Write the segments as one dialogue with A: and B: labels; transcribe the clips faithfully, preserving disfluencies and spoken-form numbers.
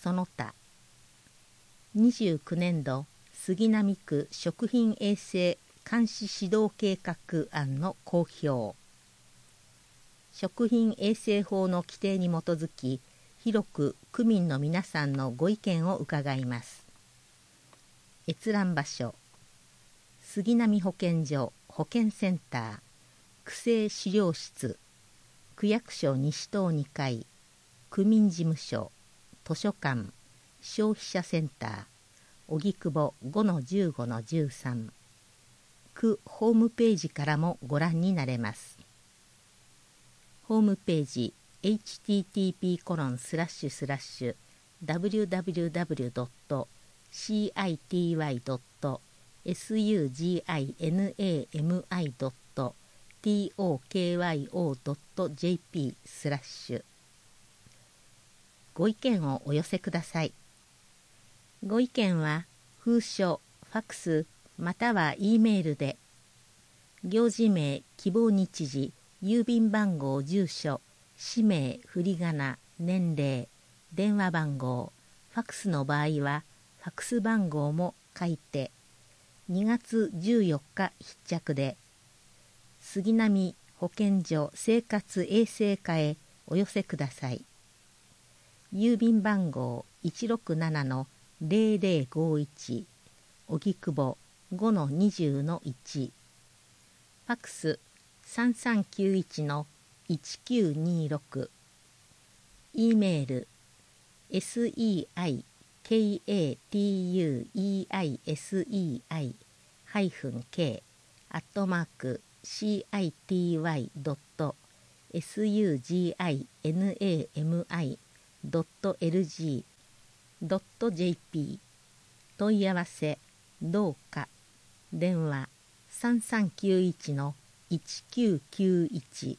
A: その他にじゅうきゅうねんど杉並区食品衛生監視指導計画案の公表。食品衛生法の規定に基づき、広く区民の皆さんのご意見を伺います。閲覧場所、杉並保健所保健センター、区政資料室、区役所西棟にかい、区民事務所、図書館、消費者センター、荻窪 ごのじゅうごのじゅうさん、区ホームページからもご覧になれます。ホームページ エイチティーティーピーコロンスラッシュスラッシュダブリューダブリューダブリュードットシーアイティーワイドットスユージーアイエヌエーエムアイドットティーオーケーワイオードットジェーピースラッシュご意見をお寄せください。ご意見は封書、ファクスまたは E メールで、行事名、希望日時、郵便番号、住所、氏名、振り仮名、年齢、電話番号、ファクスの場合はファクス番号も書いて、にがつじゅうよっか必着で、杉並保健所生活衛生課へお寄せください。郵便番号 いちろくななのゼロゼロごいち、荻窪 ごのにじゅうのいち、ファクスさんさんきゅういちのいちきゅうにろく、E メール セイカトゥエスハイフンケー アットマーク シーアイティーワイドットスユージーアイエヌエーエムアイドットエルジードットジェーピー 問い合わせどうか電話さんさんきゅういちのいちきゅうきゅういち。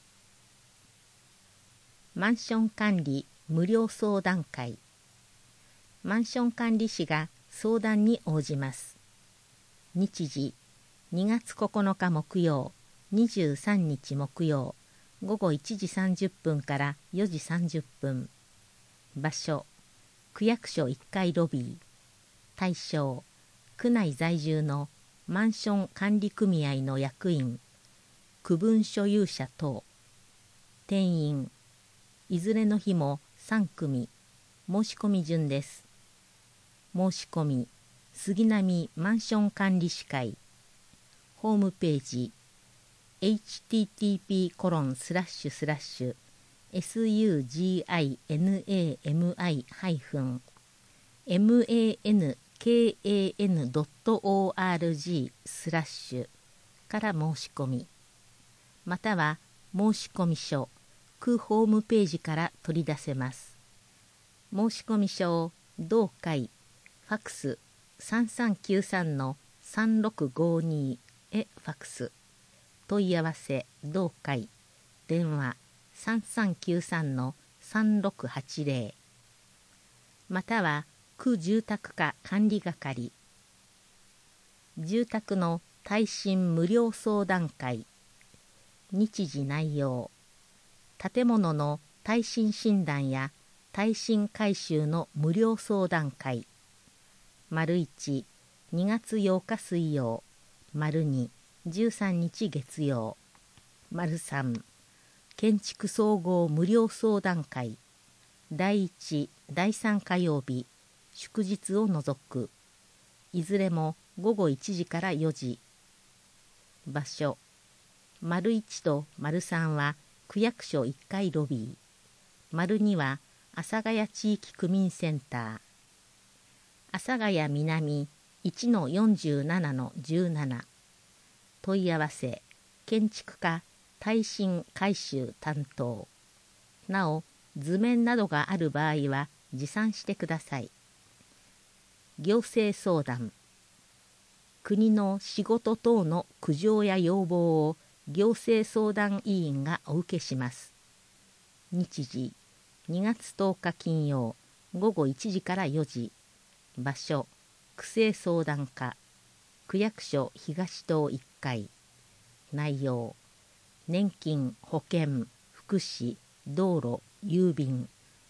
A: マンション管理無料相談会。マンション管理士が相談に応じます。日時にがつここのか木曜、にじゅうさんにち木曜、ごごいちじさんじゅっぷんからよじさんじゅっぷん。場所区役所いっかいロビー。対象区内在住のマンション管理組合の役員、区分所有者等。定員いずれの日もさんくみ。申し込み順です。申し込み杉並マンション管理士会。ホームページ エイチティーティーピーコロンスラッシュスラッシュエスユージーアイエヌエーエムアイハイフンエムエーエヌケーエーエヌドットオーアールジースラッシュから申し込み、または申込書、区ホームページから取り出せます。申込書を同会、ファクスさんさんきゅうさんのさんろくごにへファクス、問い合わせ同会、電話さんさんきゅうさんのさんろくはちゼロ、または区住宅課管理係、住宅の耐震無料相談会。日時内容、建物の耐震診断や耐震改修の無料相談会。丸いち、にがつようか水曜。丸に、じゅうさんにち月曜。丸さん、建築総合無料相談会。だいいち、だいさん火曜日、祝日を除く。いずれもごごいちじからよじ。場所、丸いちと丸さんは区役所いっかいロビー。丸には阿佐ヶ谷地域区民センター。阿佐ヶ谷南 いちのよんじゅうななのじゅうなな。問い合わせ建築課耐震改修担当。なお図面などがある場合は持参してください。行政相談、国の仕事等の苦情や要望を行政相談委員がお受けします。日時にがつとおか金曜、ごごいちじからよじ。場所区政相談課、区役所東棟いっかい。内容年金、保険、福祉、道路、郵便、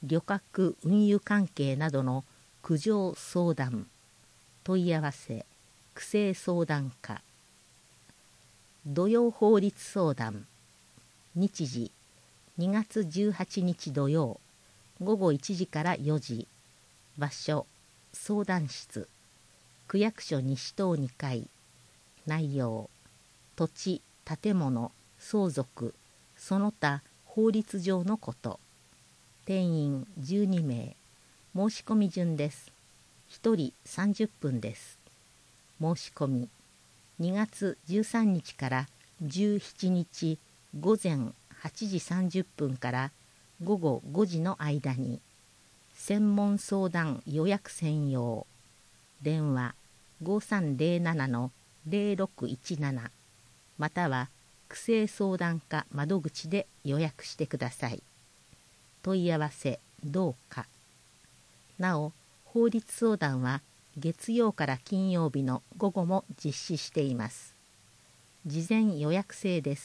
A: 旅客運輸関係などの苦情相談、問い合わせ、区政相談課。土曜法律相談。日時にがつじゅうはちにち土曜ごごいちじからよじ。場所相談室、区役所西棟にかい。内容土地、建物、相続、その他法律上のこと。定員じゅうにめい。申し込み順です。ひとりさんじゅっぷんです。申し込みにがつじゅうさんにちからじゅうしちにちごぜんはちじさんじゅっぷんからごごごじの間に。専門相談予約専用。電話ごさんぜろななのぜろろくいちななまたは区政相談課窓口で予約してください。問い合わせどうか。なお、法律相談は月曜から金曜日の午後も実施しています。事前予約制です。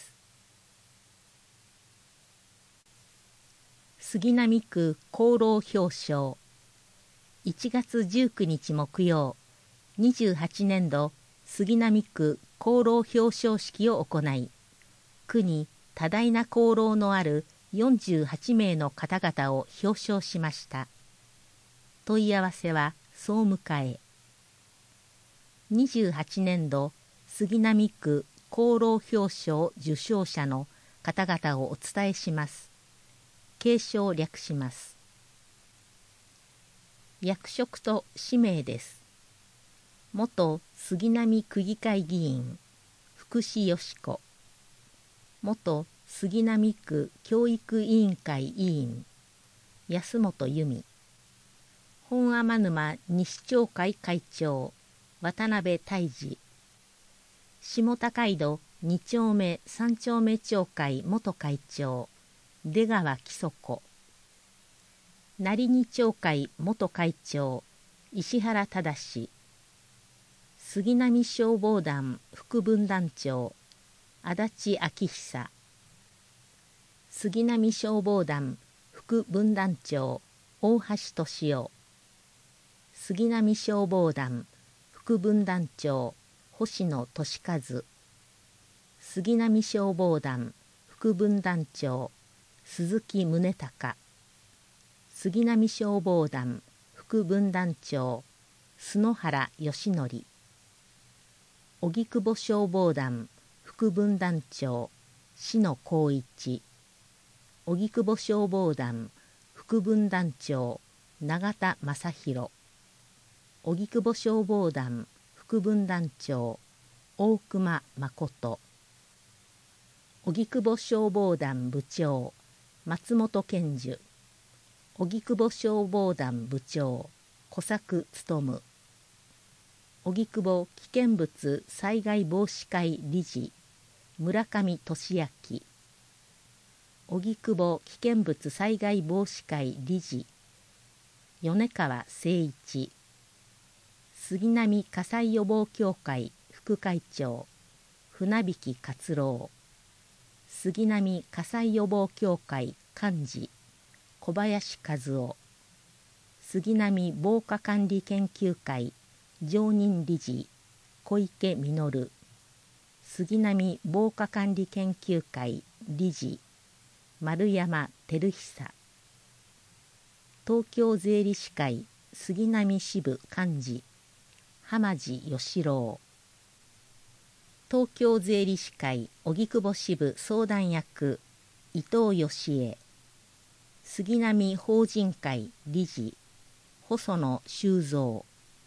A: 杉並区功労表彰。いちがつじゅうくにち木曜、にじゅうはちねんど杉並区功労表彰式を行い、区に多大な功労のあるよんじゅうはちめいの方々を表彰しました。問い合わせは総務課へ。にじゅうはちねんど杉並区功労表彰受賞者の方々をお伝えします。継承を略します。役職と氏名です。元杉並区議会議員福士よし子。元杉並区教育委員会委員安本由美。本天沼西町会会長渡辺泰治。下高井戸に丁目さん丁目町会元会長出川木曽子。成二町会元会長石原忠。杉並消防団副分団長足立昭久。杉並消防団副分団長大橋俊夫。杉並消防団副分団長星野俊和。杉並消防団副分団長鈴木宗隆。杉並消防団副分団長須原義則。荻窪消防団副分団長篠光一。荻窪消防団副分団長永田正弘。荻窪消防団副分団長大熊誠。荻窪消防団部長松本健樹。荻窪消防団部長小作勉。荻窪危険物災害防止会理事村上俊明。荻窪危険物災害防止会理事米川誠一。杉並火災予防協会副会長船引勝郎。杉並火災予防協会幹事小林和夫。杉並防火管理研究会常任理事小池稔。杉並防火管理研究会理事丸山照久。東京税理士会杉並支部幹事浜地義郎。東京税理士会荻窪支部相談役伊藤義恵。杉並法人会理事細野修造。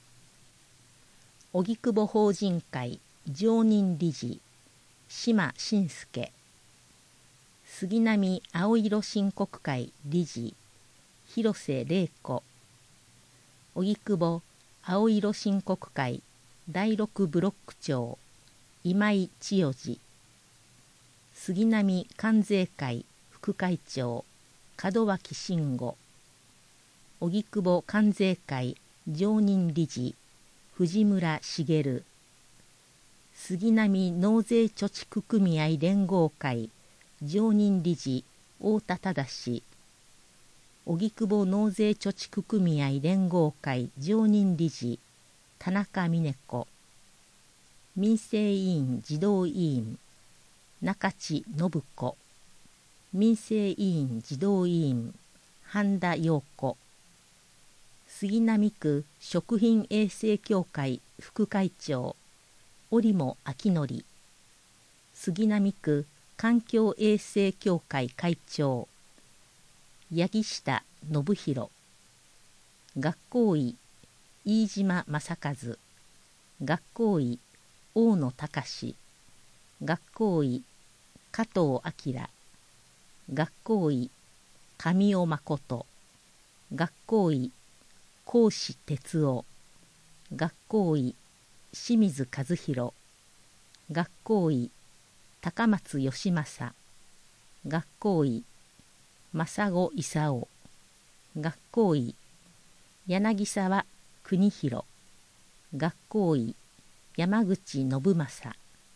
A: 荻窪法人会常任理事島信介。杉並青色申告会理事広瀬玲子。荻窪青色申告会だいろくブロック長今井千代治。杉並関税会副会長門脇慎吾。荻窪関税会常任理事藤村茂。杉並納税貯蓄組合連合会常任理事太田忠。 荻窪納税貯蓄組合連合会常任理事田中峰子、民生委員児童委員中地信子、民生委員児童委員半田陽子、杉並区食品衛生協会副会長織茂明則、杉並区環境衛生協会会長八木下信弘、学校医飯島正和、学校医大野隆、学校医加藤明、学校医神尾誠、学校医講師哲夫、学校医清水和弘、学校医高松義正、学校医正子勲、学校医柳沢邦弘、学校医山口信正、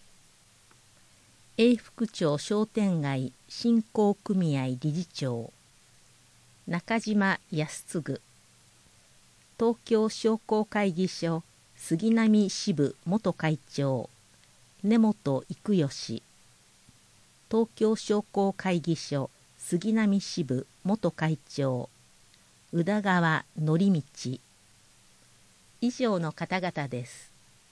A: 永福町商店街振興組合理事長中島康次、東京商工会議所杉並支部元会長根本育義、東京商工会議所杉並支部元会長宇田川則道、以上の方々です。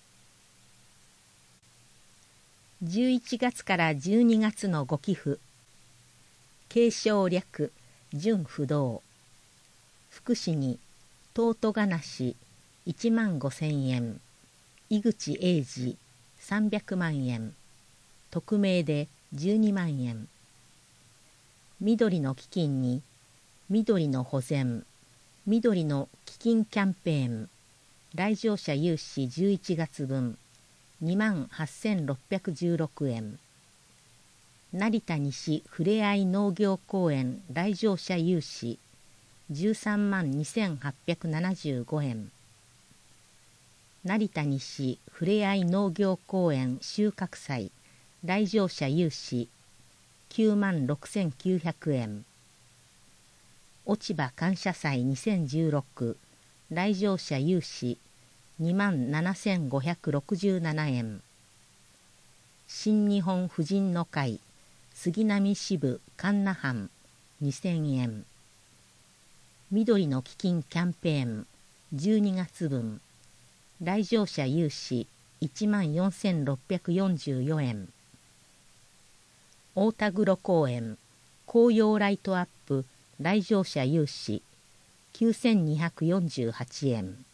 A: じゅういちがつからじゅうにがつのご寄付、継承略純不動、福祉に東都がなしいちまんごせんえん、井口英二さんびゃくまんえん、匿名でじゅうにまんえん、緑の基金に緑の保全、緑の基金キャンペーン、来場者有志じゅういちがつぶんにまんはっせんろっぴゃくじゅうろくえん、成田西ふれあい農業公園来場者有志じゅうさんまんにせんはっぴゃくななじゅうごえん、成田西ふれあい農業公園収穫祭来場者有志きゅうまんろくせんきゅうひゃくえん、落ち葉感謝祭にせんじゅうろく来場者有志にまんななせんごひゃくろくじゅうななえん、新日本婦人の会杉並支部神奈藩にせんえん、緑の基金キャンペーンじゅうにがつぶん来場者有志いちまんよんせんろっぴゃくよんじゅうよえん、大田黒公園紅葉ライトアップ来場者有志きゅうせんにひゃくよんじゅうはちえん、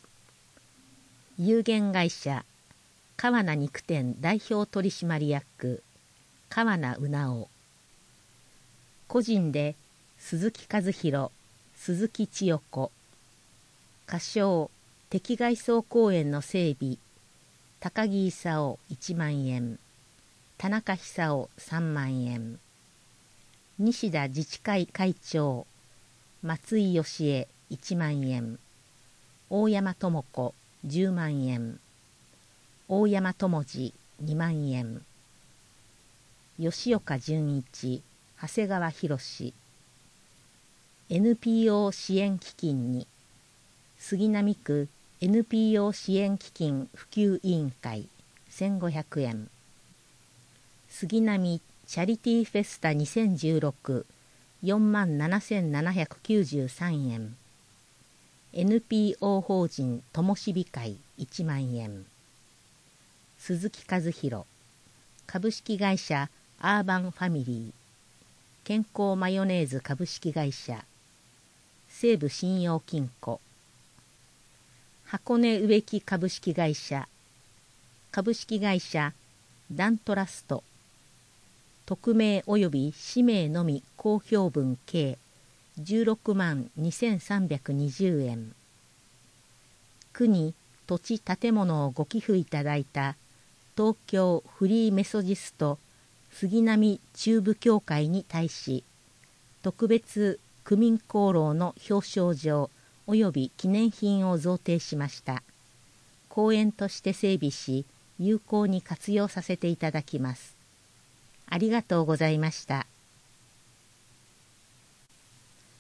A: 有限会社川名肉店代表取締役川名うなお、個人で鈴木和弘、鈴木千代子、仮称敵外装公園の整備高木勲いちまんえん、田中久夫さんまんえん、西田自治会会長松井義恵いちまんえん、大山智子じゅうまんえん、大山智次にまんえん、吉岡純一、長谷川博、エヌピーオー 支援基金に杉並区 エヌピーオー 支援基金普及委員会せんごひゃくえん、杉並チャリティーフェスタにせんじゅうろく よんまんななせんななひゃくきゅうじゅうさんえん、エヌピーオー 法人ともしび会いちまんえん、鈴木和弘、株式会社アーバンファミリー、健康マヨネーズ株式会社、西武信用金庫、箱根植木株式会社、株式会社ダントラスト、匿名及び氏名のみ公表分計じゅうろくまんにせんさんびゃくにじゅうえん、区に土地建物をご寄付いただいた東京フリーメソジスト杉並中部協会に対し特別区民功労の表彰状及び記念品を贈呈しました。公園として整備し有効に活用させていただきます。ありがとうございました。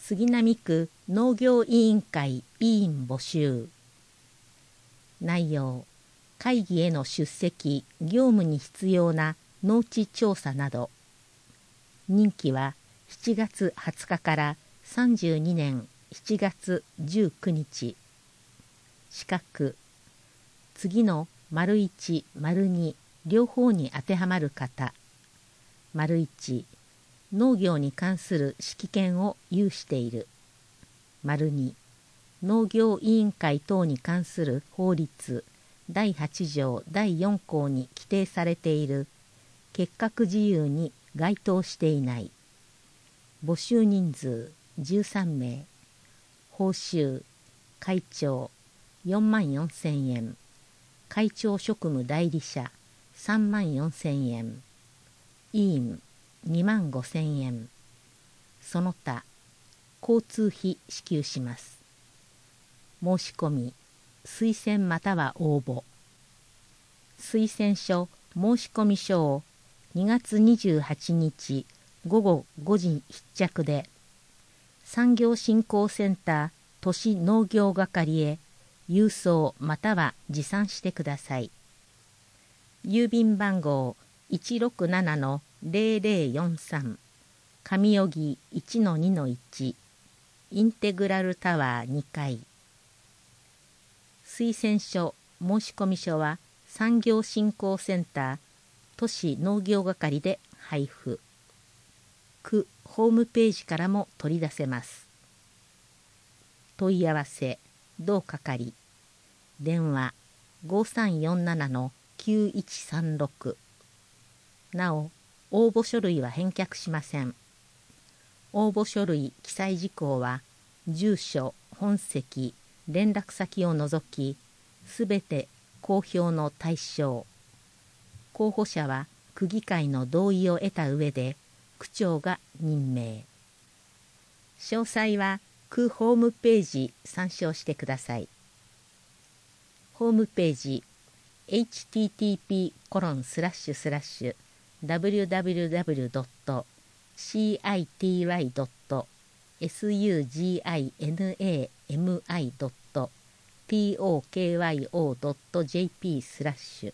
A: 杉並区農業委員会委員募集。内容、会議への出席、業務に必要な農地調査など。任期はしちがつはつかからさんじゅうにねんしちがつじゅうくにち。資格、次の丸いち、丸に両方に当てはまる方。丸いち、農業に関する指揮権を有している。丸に、農業委員会等に関する法律だいはちじょうだいよんこうに規定されている結核自由に該当していない。募集人数じゅうさんめい。報酬、会長よんまんよんせんえん。会長職務代理者さんまんよんせんえん。委員にまんごせんえん。その他、交通費支給します。申し込み、推薦または応募。推薦書申込書をにがつにじゅうはちにちごごごじ必着で、産業振興センター都市農業係へ郵送または持参してください。郵便番号 いちろくななのぜろぜろよんさん 上荻 いちのにのいち インテグラルタワーにかい。推薦書申込書は産業振興センター都市農業係で配布。区ホームページからも取り出せます。問い合わせ同係。電話ごさんよんななのきゅういちさんろく。なお、応募書類は返却しません。応募書類記載事項は、住所、本籍、連絡先を除き、すべて公表の対象。候補者は区議会の同意を得た上で、区長が任命。詳細は区ホームページ参照してください。ホームページ エイチティーティーピーコロンスラッシュスラッシュダブリューダブリューダブリュードットシーアイティーワイドットエスユージーアイエヌエーエムアイドットティーオーケーワイオードットジェーピースラッシュ。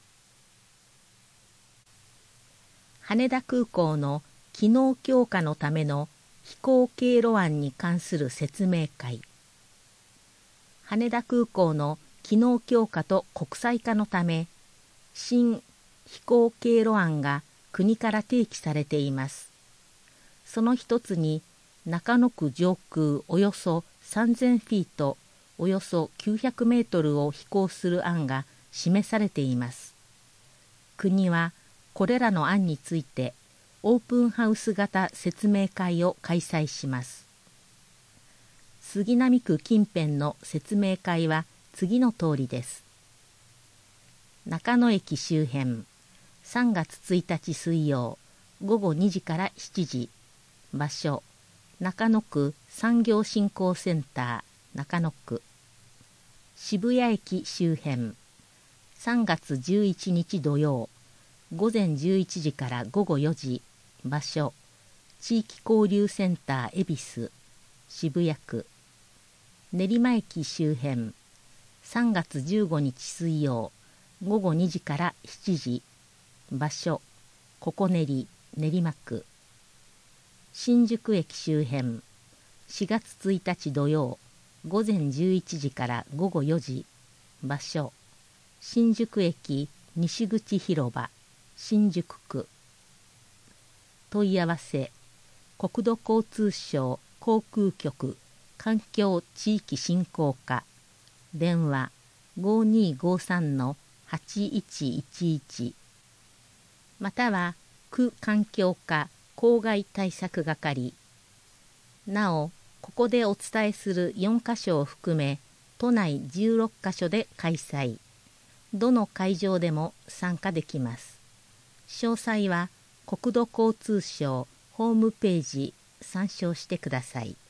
A: 羽田空港の機能強化のための飛行経路案に関する説明会。羽田空港の機能強化と国際化のため、新飛行経路案が国から提起されています。その一つに、中野区上空およそさんぜんフィート、およそきゅうひゃくメートルを飛行する案が示されています。国はこれらの案について、オープンハウス型説明会を開催します。杉並区近辺の説明会は次の通りです。中野駅周辺、さんがつついたち水曜、ごごにじからしちじ。場所、中野区産業振興センター、中野区。渋谷駅周辺、さんがつじゅういちにち土曜、ごぜんじゅういちじからごごよじ。場所、地域交流センター恵比寿、渋谷区。練馬駅周辺、さんがつじゅうごにち水曜、ごごにじからしちじ。場所、ここ練練馬区。新宿駅周辺、しがつついたち土曜、ごぜんじゅういちじからごごよじ。場所、新宿駅西口広場、新宿区。問い合わせ、国土交通省航空局環境地域振興課。電話ごにーごさんのはちいちいちいち。または区環境課公害対策係。なお、ここでお伝えするよんかしょを含め、都内じゅうろっかしょで開催。どの会場でも参加できます。詳細は国土交通省ホームページ参照してください。